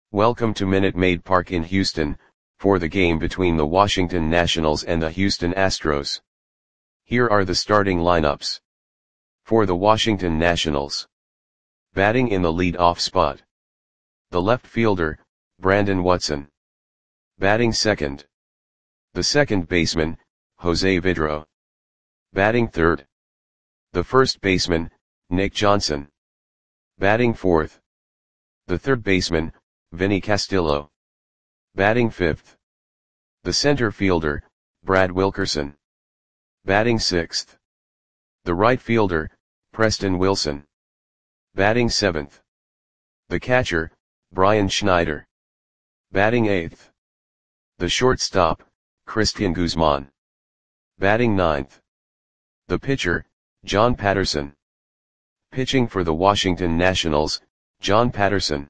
Welcome to Minute Maid Park in Houston, for the game between the Washington Nationals and the Houston Astros. Here are the starting lineups. For the Washington Nationals. Batting in the lead-off spot. The left fielder, Brandon Watson. Batting second. The second baseman, Jose Vidro. Batting third. The first baseman, Nick Johnson. Batting fourth. The third baseman, Vinny Castillo. Batting fifth. The center fielder, Brad Wilkerson. Batting sixth. The right fielder, Preston Wilson. Batting seventh. The catcher, Brian Schneider. Batting eighth. The shortstop, Cristian Guzman. Batting ninth. The pitcher, John Patterson. Pitching for the Washington Nationals, John Patterson.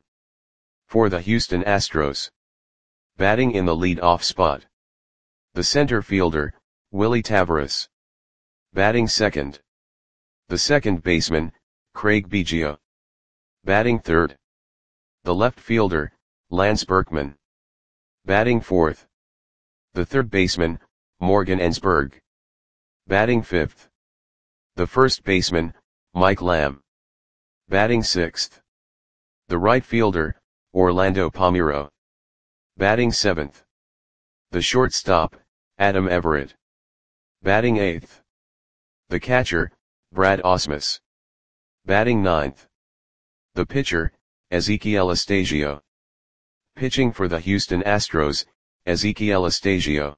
For the Houston Astros. Batting in the lead-off spot. The center fielder, Willie Taveras. Batting second. The second baseman, Craig Biggio. Batting third. The left fielder, Lance Berkman. Batting fourth. The third baseman, Morgan Ensberg. Batting fifth. The first baseman, Mike Lamb. Batting sixth. The right fielder, Orlando Palmeiro. Batting seventh. The shortstop, Adam Everett. Batting eighth. The catcher, Brad Ausmus. Batting ninth. The pitcher, Ezequiel Astasio. Pitching for the Houston Astros, Ezequiel Astasio.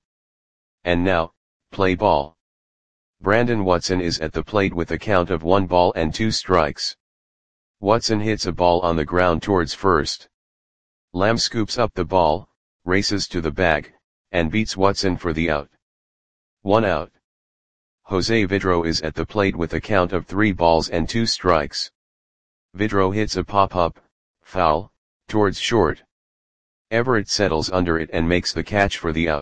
And now, play ball. Brandon Watson is at the plate with a count of 1 ball and 2 strikes. Watson hits a ball on the ground towards first. Lamb scoops up the ball, races to the bag, and beats Watson for the out. 1 out. Jose Vidro is at the plate with a count of 3 balls and 2 strikes. Vidro hits a pop-up, foul, towards short. Everett settles under it and makes the catch for the out.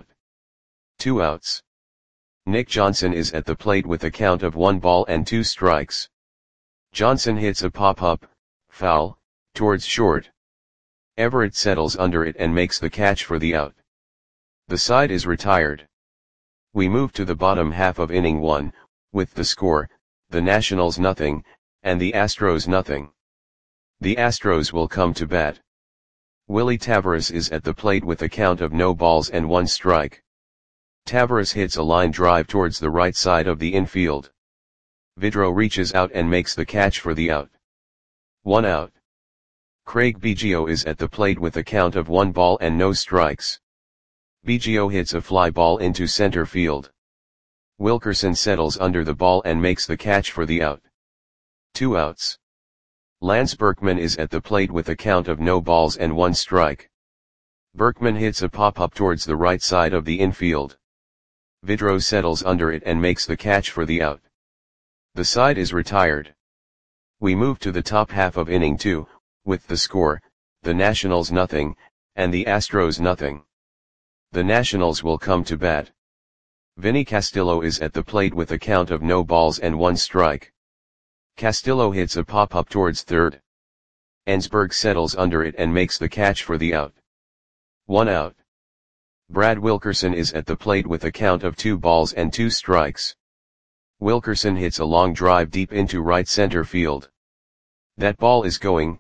2 outs. Nick Johnson is at the plate with a count of 1 ball and 2 strikes. Johnson hits a pop-up, foul, towards short. Everett settles under it and makes the catch for the out. The side is retired. We move to the bottom half of inning 1, with the score, the Nationals nothing, and the Astros nothing. The Astros will come to bat. Willie Taveras is at the plate with a count of no balls and 1 strike. Taveras hits a line drive towards the right side of the infield. Vidro reaches out and makes the catch for the out. 1 out. Craig Biggio is at the plate with a count of 1 ball and no strikes. Biggio hits a fly ball into center field. Wilkerson settles under the ball and makes the catch for the out. 2 outs. Lance Berkman is at the plate with a count of no balls and 1 strike. Berkman hits a pop-up towards the right side of the infield. Vidro settles under it and makes the catch for the out. The side is retired. We move to the top half of inning 2, with the score, the Nationals nothing, and the Astros nothing. The Nationals will come to bat. Vinny Castillo is at the plate with a count of no balls and 1 strike. Castillo hits a pop-up towards third. Ensberg settles under it and makes the catch for the out. 1 out. Brad Wilkerson is at the plate with a count of 2 balls and 2 strikes. Wilkerson hits a long drive deep into right center field. That ball is going,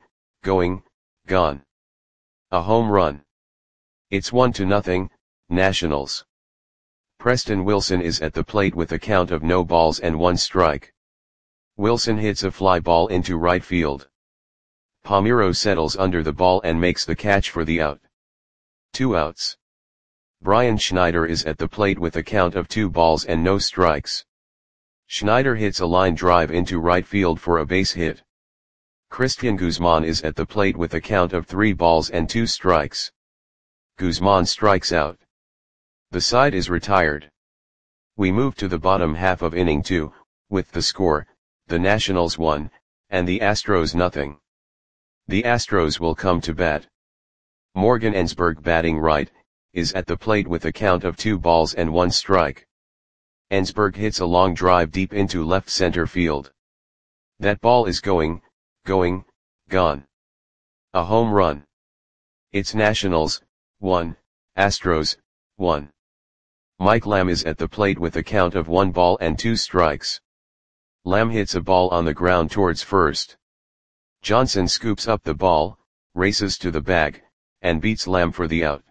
gone. A home run. It's 1-0, Nationals. Preston Wilson is at the plate with a count of no balls and 1 strike. Wilson hits a fly ball into right field. Palmeiro settles under the ball and makes the catch for the out. 2 outs. Brian Schneider is at the plate with a count of 2 balls and no strikes. Schneider hits a line drive into right field for a base hit. Cristian Guzman is at the plate with a count of 3 balls and 2 strikes. Guzman strikes out. The side is retired. We move to the bottom half of inning 2, with the score, the Nationals 1, and the Astros nothing. The Astros will come to bat. Morgan Ensberg, batting right, is at the plate with a count of 2 balls and 1 strike. Ensberg hits a long drive deep into left center field. That ball is going, gone. A home run. It's Nationals, 1, Astros, 1. Mike Lamb is at the plate with a count of 1 ball and 2 strikes. Lamb hits a ball on the ground towards first. Johnson scoops up the ball, races to the bag, and beats Lamb for the out.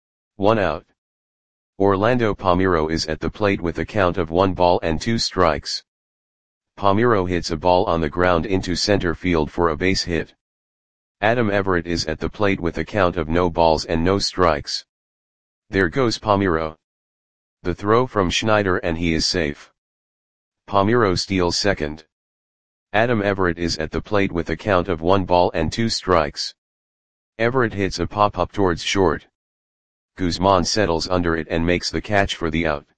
1 out. Orlando Palmeiro is at the plate with a count of 1 ball and 2 strikes. Palmeiro hits a ball on the ground into center field for a base hit. Adam Everett is at the plate with a count of no balls and no strikes. There goes Palmeiro. The throw from Schneider and he is safe. Palmeiro steals second. Adam Everett is at the plate with a count of 1 ball and 2 strikes. Everett hits a pop-up towards short. Guzman settles under it and makes the catch for the out.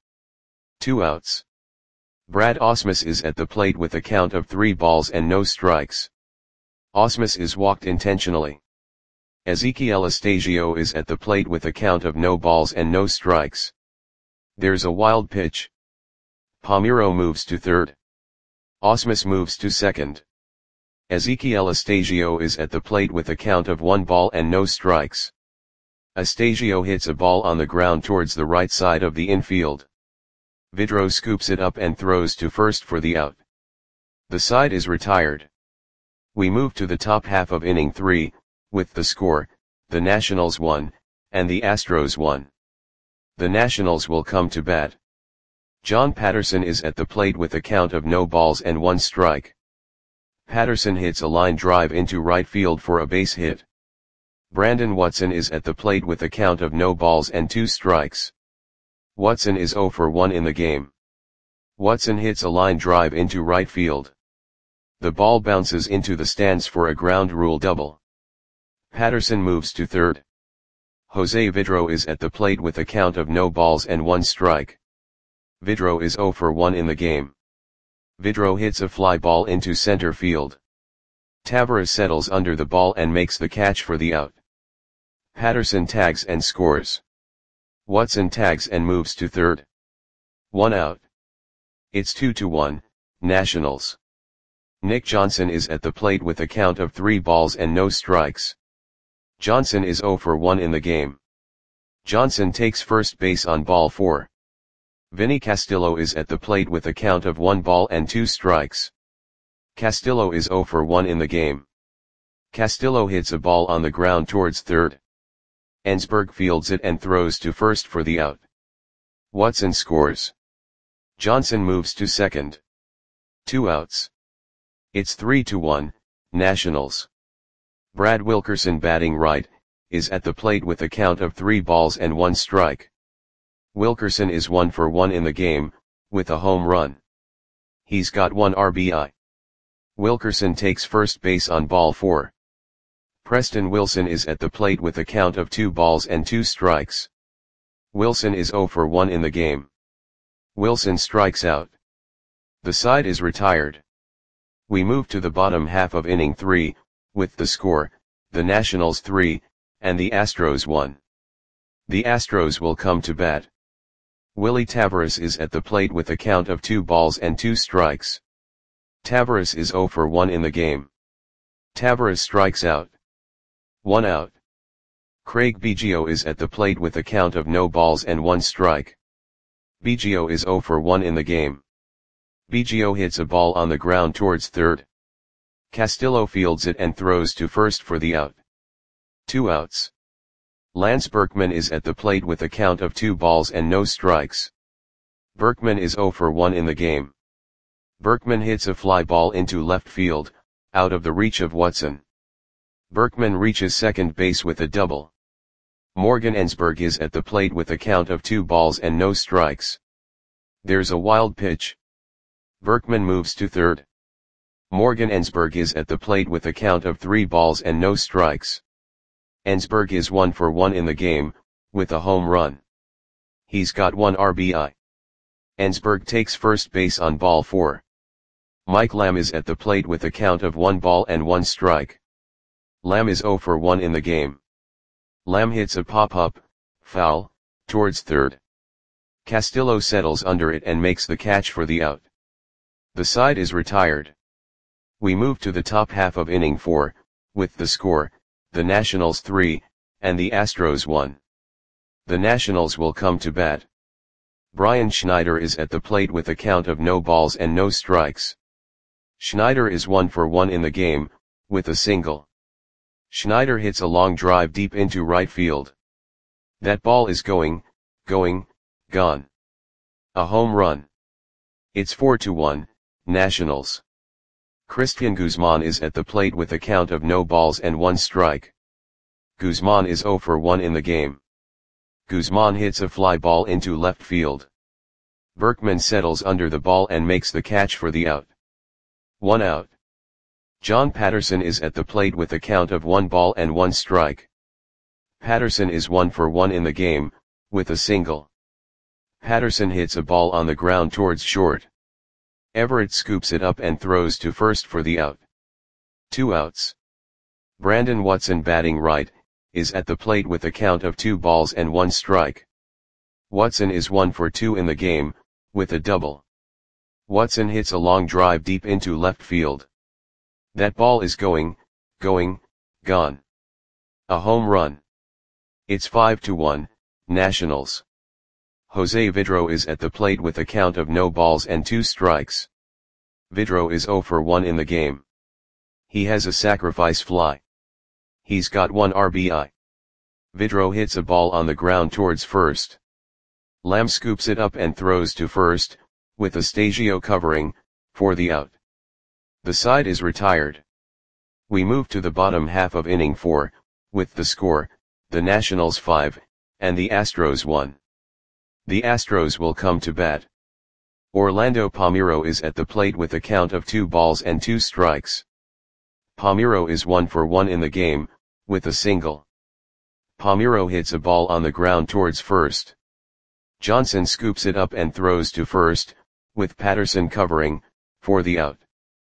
2 outs. Brad Ausmus is at the plate with a count of 3 balls and no strikes. Ausmus is walked intentionally. Ezekiel Astasio is at the plate with a count of no balls and no strikes. There's a wild pitch. Palmeiro moves to third. Ausmus moves to second. Ezekiel Astasio is at the plate with a count of 1 ball and no strikes. Astasio hits a ball on the ground towards the right side of the infield. Vidro scoops it up and throws to first for the out. The side is retired. We move to the top half of inning 3, with the score, the Nationals 1, and the Astros 1. The Nationals will come to bat. John Patterson is at the plate with a count of no balls and 1 strike. Patterson hits a line drive into right field for a base hit. Brandon Watson is at the plate with a count of no balls and 2 strikes. Watson is 0 for 1 in the game. Watson hits a line drive into right field. The ball bounces into the stands for a ground rule double. Patterson moves to third. Jose Vidro is at the plate with a count of no balls and 1 strike. Vidro is 0 for 1 in the game. Vidro hits a fly ball into center field. Tavares settles under the ball and makes the catch for the out. Patterson tags and scores. Watson tags and moves to third. 1 out. It's 2-1, Nationals. Nick Johnson is at the plate with a count of 3 balls and no strikes. Johnson is 0 for 1 in the game. Johnson takes first base on ball 4. Vinny Castillo is at the plate with a count of 1 ball and 2 strikes. Castillo is 0 for 1 in the game. Castillo hits a ball on the ground towards third. Ensberg fields it and throws to first for the out. Watson scores. Johnson moves to second. 2 outs. It's 3-1, Nationals. Brad Wilkerson batting right, is at the plate with a count of 3 balls and 1 strike. Wilkerson is 1 for 1 in the game, with a home run. He's got 1 RBI. Wilkerson takes first base on ball 4. Preston Wilson is at the plate with a count of 2 balls and 2 strikes. Wilson is 0 for 1 in the game. Wilson strikes out. The side is retired. We move to the bottom half of inning 3, with the score, the Nationals 3, and the Astros 1. The Astros will come to bat. Willie Tavares is at the plate with a count of 2 balls and 2 strikes. Tavares is 0 for 1 in the game. Tavares strikes out. 1 out. Craig Biggio is at the plate with a count of no balls and 1 strike. Biggio is 0 for 1 in the game. Biggio hits a ball on the ground towards third. Castillo fields it and throws to first for the out. 2 outs. Lance Berkman is at the plate with a count of 2 balls and no strikes. Berkman is 0 for 1 in the game. Berkman hits a fly ball into left field, out of the reach of Watson. Berkman reaches second base with a double. Morgan Ensberg is at the plate with a count of 2 balls and no strikes. There's a wild pitch. Berkman moves to third. Morgan Ensberg is at the plate with a count of 3 balls and no strikes. Ensberg is 1 for 1 in the game, with a home run. He's got 1 RBI. Ensberg takes first base on ball 4. Mike Lamb is at the plate with a count of 1 ball and 1 strike. Lamb is 0 for 1 in the game. Lamb hits a pop-up, foul, towards third. Castillo settles under it and makes the catch for the out. The side is retired. We move to the top half of inning 4, with the score, the Nationals 3, and the Astros 1. The Nationals will come to bat. Brian Schneider is at the plate with a count of no balls and no strikes. Schneider is 1 for 1 in the game, with a single. Schneider hits a long drive deep into right field. That ball is going, gone. A home run. It's 4-1, Nationals. Christian Guzman is at the plate with a count of no balls and 1 strike. Guzman is 0 for 1 in the game. Guzman hits a fly ball into left field. Berkman settles under the ball and makes the catch for the out. 1 out. John Patterson is at the plate with a count of 1 ball and 1 strike. Patterson is 1 for 1 in the game, with a single. Patterson hits a ball on the ground towards short. Everett scoops it up and throws to first for the out. 2 outs. Brandon Watson, batting right, is at the plate with a count of 2 balls and 1 strike. Watson is 1 for 2 in the game, with a double. Watson hits a long drive deep into left field. That ball is going, gone. A home run. It's 5-1, Nationals. Jose Vidro is at the plate with a count of no balls and 2 strikes. Vidro is 0 for 1 in the game. He has a sacrifice fly. He's got 1 RBI. Vidro hits a ball on the ground towards first. Lamb scoops it up and throws to first, with Astasio covering, for the out. The side is retired. We move to the bottom half of inning 4, with the score, the Nationals 5, and the Astros 1. The Astros will come to bat. Orlando Palmeiro is at the plate with a count of 2 balls and 2 strikes. Palmeiro is 1 for 1 in the game, with a single. Palmeiro hits a ball on the ground towards first. Johnson scoops it up and throws to first, with Patterson covering, for the out.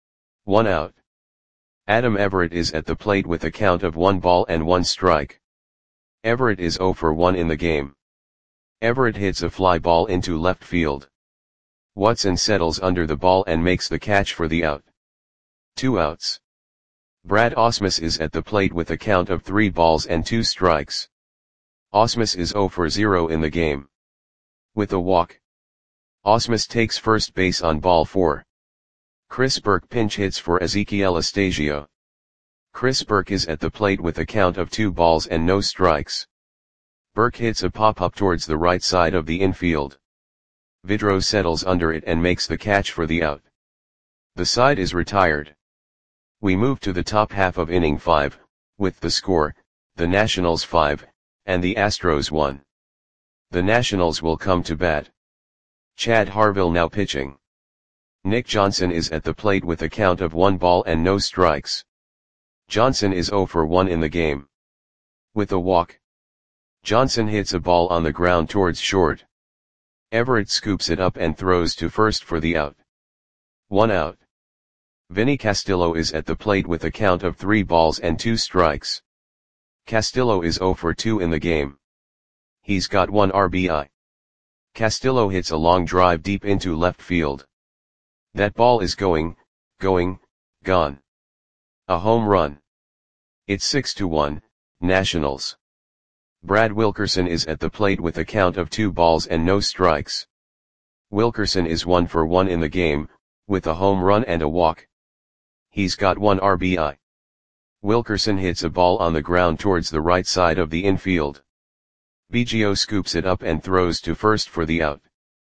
1 out. Adam Everett is at the plate with a count of 1 ball and 1 strike. Everett is 0 for 1 in the game. Everett hits a fly ball into left field. Watson settles under the ball and makes the catch for the out. 2 outs. Brad Ausmus is at the plate with a count of 3 balls and 2 strikes. Ausmus is 0 for 0 in the game. With a walk. Ausmus takes first base on ball 4. Chris Burke pinch hits for Ezequiel Astasio. Chris Burke is at the plate with a count of 2 balls and no strikes. Burke hits a pop-up towards the right side of the infield. Vidro settles under it and makes the catch for the out. The side is retired. We move to the top half of inning 5, with the score, the Nationals 5, and the Astros 1. The Nationals will come to bat. Chad Harville now pitching. Nick Johnson is at the plate with a count of 1 ball and no strikes. Johnson is 0 for 1 in the game. With a walk. Johnson hits a ball on the ground towards short. Everett scoops it up and throws to first for the out. 1 out. Vinny Castillo is at the plate with a count of 3 balls and 2 strikes. Castillo is 0 for 2 in the game. He's got 1 RBI. Castillo hits a long drive deep into left field. That ball is going, gone. A home run. It's 6-1, Nationals. Brad Wilkerson is at the plate with a count of 2 balls and no strikes. Wilkerson is 1 for 1 in the game, with a home run and a walk. He's got 1 RBI. Wilkerson hits a ball on the ground towards the right side of the infield. Biggio scoops it up and throws to first for the out.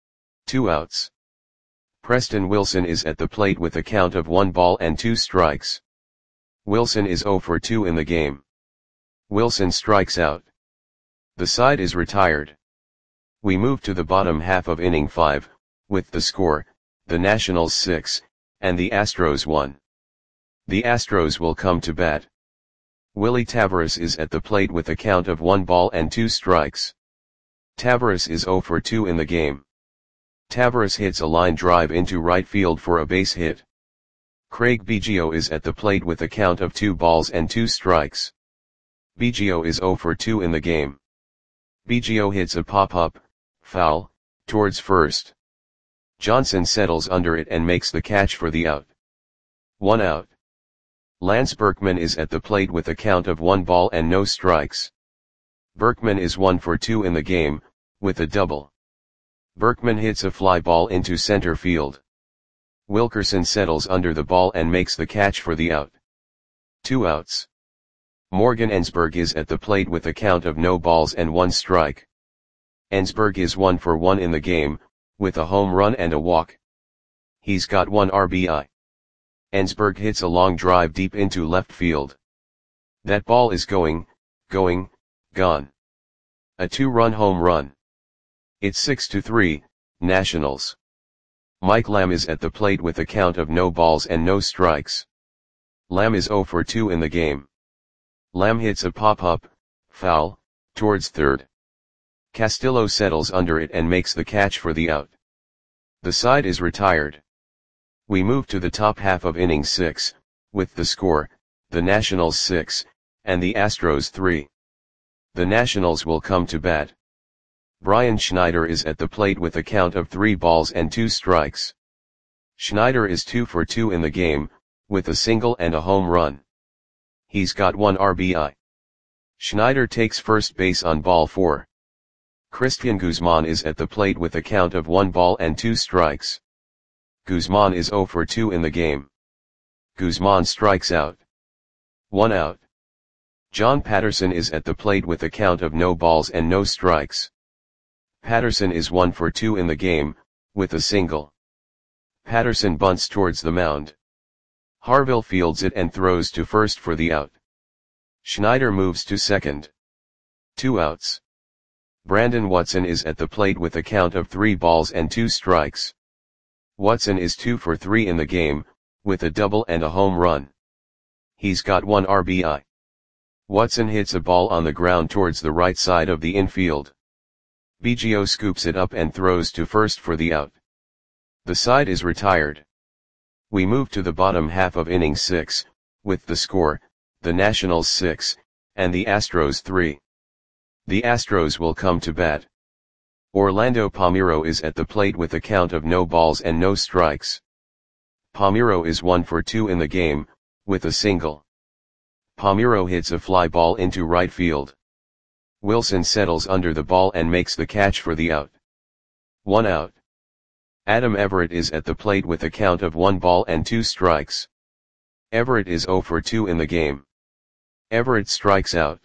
2 outs. Preston Wilson is at the plate with a count of 1 ball and 2 strikes. Wilson is 0 for 2 in the game. Wilson strikes out. The side is retired. We move to the bottom half of inning 5, with the score, the Nationals 6, and the Astros 1. The Astros will come to bat. Willie Taveras is at the plate with a count of 1 ball and 2 strikes. Taveras is 0 for 2 in the game. Taveras hits a line drive into right field for a base hit. Craig Biggio is at the plate with a count of 2 balls and 2 strikes. Biggio is 0 for 2 in the game. Biggio hits a pop-up, foul, towards first. Johnson settles under it and makes the catch for the out. 1 out. Lance Berkman is at the plate with a count of 1 ball and no strikes. Berkman is 1 for 2 in the game, with a double. Berkman hits a fly ball into center field. Wilkerson settles under the ball and makes the catch for the out. 2 outs. Morgan Ensberg is at the plate with a count of no balls and 1 strike. Ensberg is 1 for 1 in the game, with a home run and a walk. He's got 1 RBI. Ensberg hits a long drive deep into left field. That ball is gone. A 2-run home run. It's 6-3, Nationals. Mike Lamb is at the plate with a count of no balls and no strikes. Lamb is 0 for 2 in the game. Lamb hits a pop-up, foul, towards third. Castillo settles under it and makes the catch for the out. The side is retired. We move to the top half of inning 6, with the score, the Nationals 6, and the Astros 3. The Nationals will come to bat. Brian Schneider is at the plate with a count of 3 balls and 2 strikes. Schneider is 2 for 2 in the game, with a single and a home run. He's got 1 RBI. Schneider takes first base on ball 4. Christian Guzman is at the plate with a count of 1 ball and 2 strikes. Guzman is 0 for 2 in the game. Guzman strikes out. 1 out. John Patterson is at the plate with a count of no balls and no strikes. Patterson is 1 for 2 in the game, with a single. Patterson bunts towards the mound. Harville fields it and throws to first for the out. Schneider moves to second. 2 outs. Brandon Watson is at the plate with a count of 3 balls and 2 strikes. Watson is 2 for 3 in the game, with a double and a home run. He's got 1 RBI. Watson hits a ball on the ground towards the right side of the infield. Biggio scoops it up and throws to first for the out. The side is retired. We move to the bottom half of inning 6, with the score, the Nationals 6, and the Astros 3. The Astros will come to bat. Orlando Palmeiro is at the plate with a count of no balls and no strikes. Palmeiro is 1 for 2 in the game, with a single. Palmeiro hits a fly ball into right field. Wilson settles under the ball and makes the catch for the out. 1 out. Adam Everett is at the plate with a count of 1 ball and 2 strikes. Everett is 0 for 2 in the game. Everett strikes out.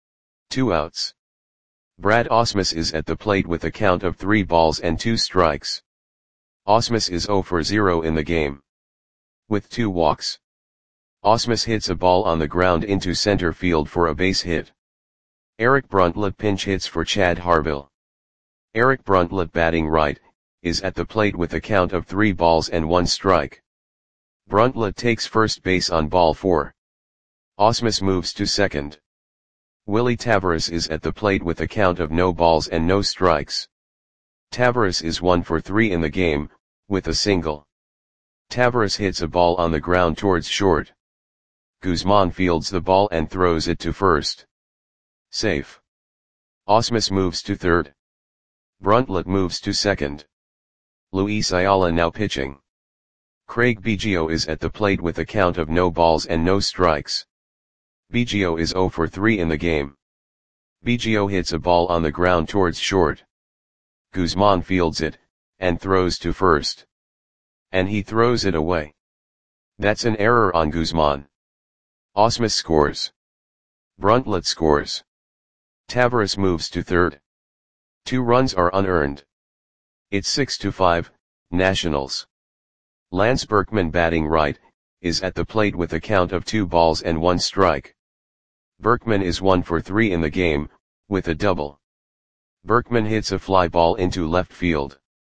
2 outs. Brad Ausmus is at the plate with a count of 3 balls and 2 strikes. Ausmus is 0 for 0 in the game. With 2 walks. Ausmus hits a ball on the ground into center field for a base hit. Eric Bruntlett pinch hits for Chad Harville. Eric Bruntlett, batting right, is at the plate with a count of 3 balls and 1 strike. Bruntlett takes first base on ball 4. Ausmus moves to second. Willie Tavares is at the plate with a count of no balls and no strikes. Tavares is 1 for 3 in the game, with a single. Tavares hits a ball on the ground towards short. Guzman fields the ball and throws it to first. Safe. Ausmus moves to third. Bruntlett moves to second. Luis Ayala now pitching. Craig Biggio is at the plate with a count of no balls and no strikes. Biggio is 0 for 3 in the game. Biggio hits a ball on the ground towards short. Guzman fields it, and throws to first. And he throws it away. That's an error on Guzman. Ausmus scores. Bruntlett scores. Tavares moves to third. 2 runs are unearned. It's 6-5, Nationals. Lance Berkman, batting right, is at the plate with a count of 2 balls and 1 strike. Berkman is 1 for 3 in the game, with a double. Berkman hits a fly ball into left field.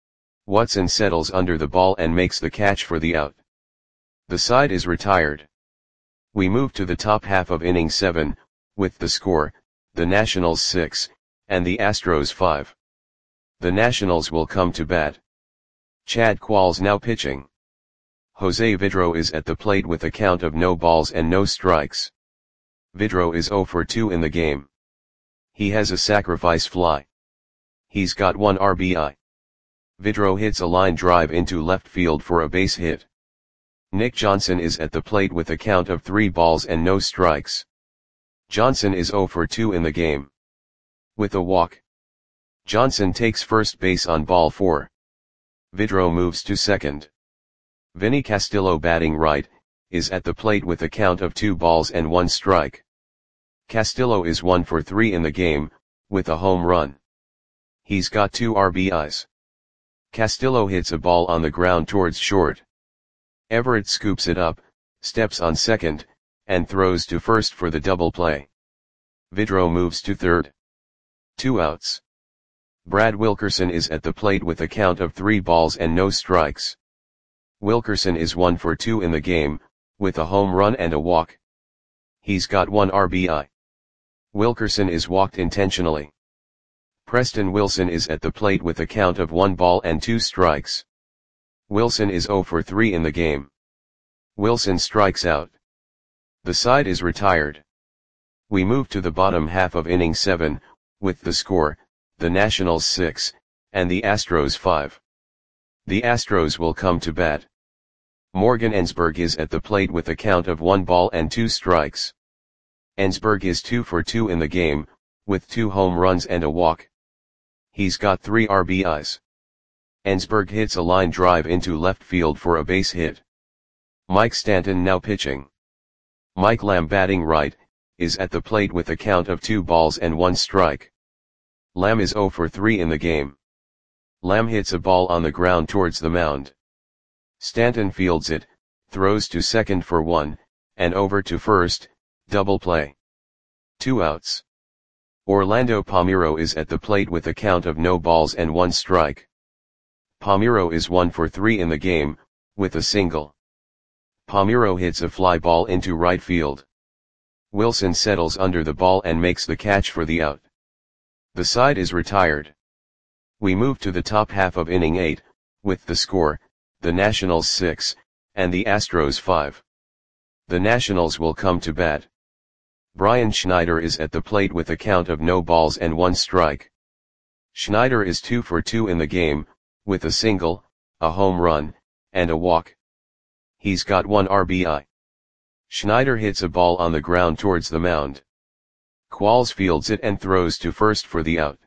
Watson settles under the ball and makes the catch for the out. The side is retired. We move to the top half of inning 7, with the score, the Nationals 6, and the Astros 5. The Nationals will come to bat. Chad Qualls now pitching. Jose Vidro is at the plate with a count of no balls and no strikes. Vidro is 0 for 2 in the game. He has a sacrifice fly. He's got 1 RBI. Vidro hits a line drive into left field for a base hit. Nick Johnson is at the plate with a count of 3 balls and no strikes. Johnson is 0 for 2 in the game. with a walk. Johnson takes first base on ball 4. Vidro moves to second. Vinny Castillo, batting right, is at the plate with a count of 2 balls and 1 strike. Castillo is 1 for 3 in the game, with a home run. He's got 2 RBIs. Castillo hits a ball on the ground towards short. Everett scoops it up, steps on second, and throws to first for the double play. Vidro moves to third. 2 outs. Brad Wilkerson is at the plate with a count of 3 balls and no strikes. Wilkerson is 1 for 2 in the game, with a home run and a walk. He's got 1 RBI. Wilkerson is walked intentionally. Preston Wilson is at the plate with a count of 1 ball and 2 strikes. Wilson is 0 for 3 in the game. Wilson strikes out. The side is retired. We move to the bottom half of inning 7, with the score, the Nationals 6, and the Astros 5. The Astros will come to bat. Morgan Ensberg is at the plate with a count of 1 ball and 2 strikes. Ensberg is 2 for 2 in the game, with 2 home runs and a walk. He's got 3 RBIs. Ensberg hits a line drive into left field for a base hit. Mike Stanton now pitching. Mike Lamb, batting right, is at the plate with a count of 2 balls and 1 strike. Lamb is 0 for 3 in the game. Lamb hits a ball on the ground towards the mound. Stanton fields it, throws to second for 1, and over to first, double play. 2 outs. Orlando Palmeiro is at the plate with a count of no balls and 1 strike. Palmeiro is 1 for 3 in the game, with a single. Palmeiro hits a fly ball into right field. Wilson settles under the ball and makes the catch for the out. The side is retired. We move to the top half of inning 8, with the score, the Nationals 6, and the Astros 5. The Nationals will come to bat. Brian Schneider is at the plate with a count of no balls and 1 strike. Schneider is 2 for 2 in the game, with a single, a home run, and a walk. He's got 1 RBI. Schneider hits a ball on the ground towards the mound. Qualls fields it and throws to first for the out.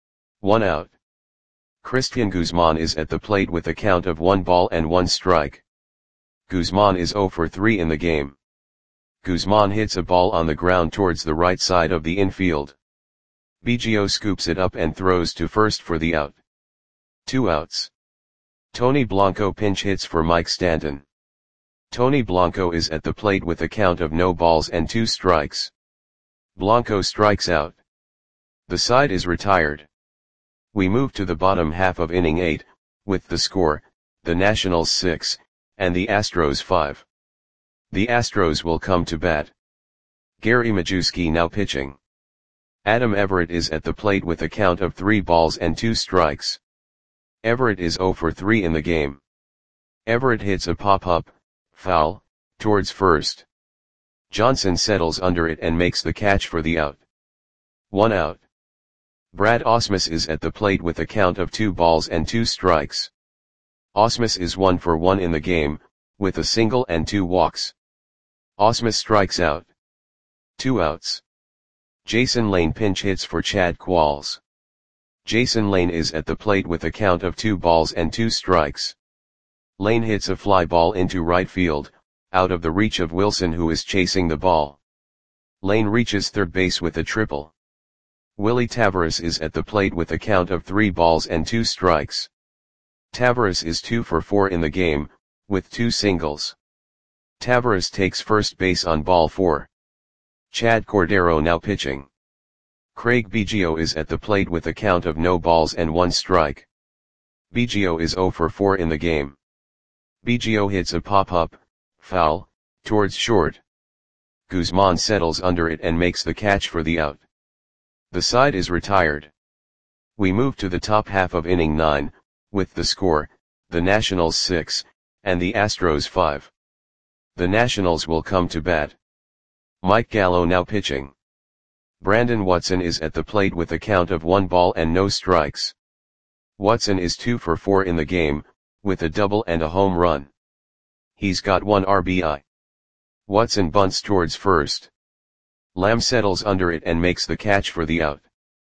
1 out. Christian Guzman is at the plate with a count of 1 ball and 1 strike. Guzman is 0 for 3 in the game. Guzman hits a ball on the ground towards the right side of the infield. Biggio scoops it up and throws to first for the out. 2 outs. Tony Blanco pinch hits for Mike Stanton. Tony Blanco is at the plate with a count of no balls and 2 strikes. Blanco strikes out. The side is retired. We move to the bottom half of inning 8, with the score, the Nationals 6, and the Astros 5. The Astros will come to bat. Gary Majewski now pitching. Adam Everett is at the plate with a count of 3 balls and 2 strikes. Everett is 0 for 3 in the game. Everett hits a pop-up, foul, towards first. Johnson settles under it and makes the catch for the out. 1 out. Brad Ausmus is at the plate with a count of 2 balls and 2 strikes. Ausmus is 1 for 1 in the game, with a single and 2 walks. Ausmus strikes out. 2 outs. Jason Lane pinch hits for Chad Qualls. Jason Lane is at the plate with a count of 2 balls and 2 strikes. Lane hits a fly ball into right field, out of the reach of Wilson, who is chasing the ball. Lane reaches third base with a triple. Willie Taveras is at the plate with a count of 3 balls and 2 strikes. Taveras is 2 for 4 in the game, with 2 singles. Taveras takes first base on ball 4. Chad Cordero now pitching. Craig Biggio is at the plate with a count of no balls and 1 strike. Biggio is 0 for 4 in the game. Biggio hits a pop-up, foul, towards short. Guzman settles under it and makes the catch for the out. The side is retired. We move to the top half of inning 9, with the score, the Nationals 6, and the Astros 5. The Nationals will come to bat. Mike Gallo now pitching. Brandon Watson is at the plate with a count of 1 ball and no strikes. Watson is 2 for 4 in the game, with a double and a home run. He's got 1 RBI. Watson bunts towards first. Lamb settles under it and makes the catch for the out.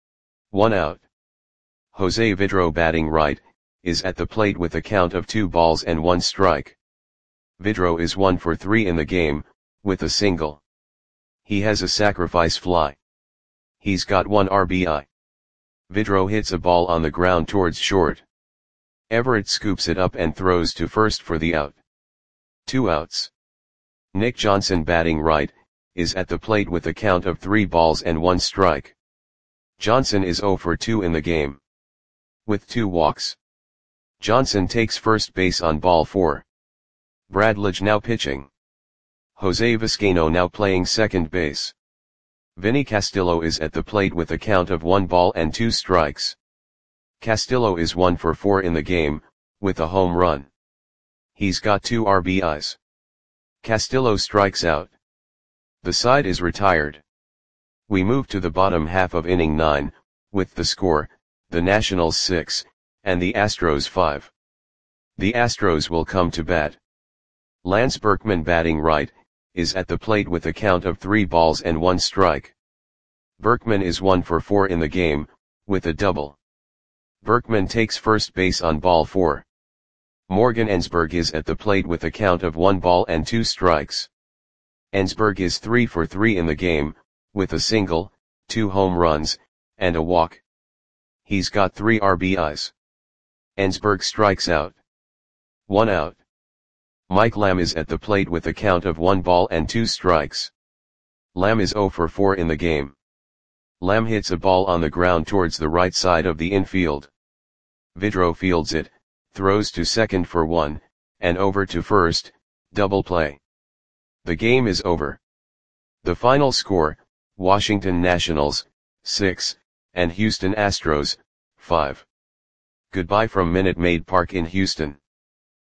1 out. Jose Vidro batting right, is at the plate with a count of 2 balls and 1 strike. Vidro is 1 for 3 in the game, with a single. He has a sacrifice fly. He's got 1 RBI. Vidro hits a ball on the ground towards short. Everett scoops it up and throws to first for the out. 2 outs. Nick Johnson batting right, is at the plate with a count of 3 balls and 1 strike. Johnson is 0 for 2 in the game, with 2 walks. Johnson takes first base on ball 4. Bradledge now pitching. Jose Vizcaino now playing second base. Vinny Castillo is at the plate with a count of 1 ball and 2 strikes. Castillo is 1 for 4 in the game, with a home run. He's got 2 RBIs. Castillo strikes out. The side is retired. We move to the bottom half of inning 9, with the score, the Nationals 6, and the Astros 5. The Astros will come to bat. Lance Berkman batting right, is at the plate with a count of 3 balls and 1 strike. Berkman is 1 for 4 in the game, with a double. Berkman takes first base on ball 4. Morgan Ensberg is at the plate with a count of 1 ball and 2 strikes. Ensberg is 3 for 3 in the game, with a single, 2 home runs, and a walk. He's got 3 RBIs. Ensberg strikes out. 1 out. Mike Lamb is at the plate with a count of 1 ball and 2 strikes. Lamb is 0 for 4 in the game. Lamb hits a ball on the ground towards the right side of the infield. Vidro fields it, throws to second for 1, and over to first, double play. The game is over. The final score, Washington Nationals, 6, and Houston Astros, 5. Goodbye from Minute Maid Park in Houston.